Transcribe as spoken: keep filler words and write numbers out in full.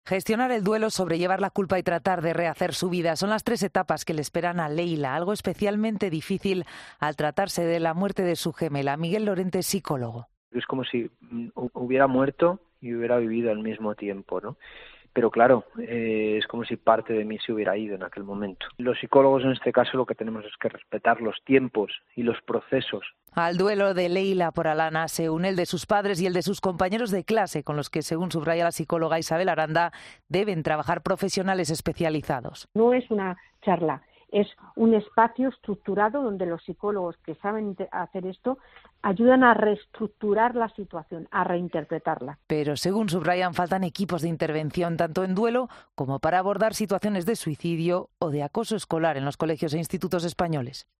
Gestionar el duelo, sobrellevar la culpa y tratar de rehacer su vida son las tres etapas que le esperan a Leila, algo especialmente difícil al tratarse de la muerte de su gemela. Miguel Lorente es psicólogo. Es como si hubiera muerto y hubiera vivido al mismo tiempo, ¿no? Pero claro, eh, es como si parte de mí se hubiera ido en aquel momento. Los psicólogos en este caso lo que tenemos es que respetar los tiempos y los procesos. Al duelo de Leila por Alana se une el de sus padres y el de sus compañeros de clase, con los que, según subraya la psicóloga Isabel Aranda, deben trabajar profesionales especializados. No es una charla, es un espacio estructurado donde los psicólogos que saben hacer esto ayudan a reestructurar la situación, a reinterpretarla. Pero, según subrayan, faltan equipos de intervención tanto en duelo como para abordar situaciones de suicidio o de acoso escolar en los colegios e institutos españoles.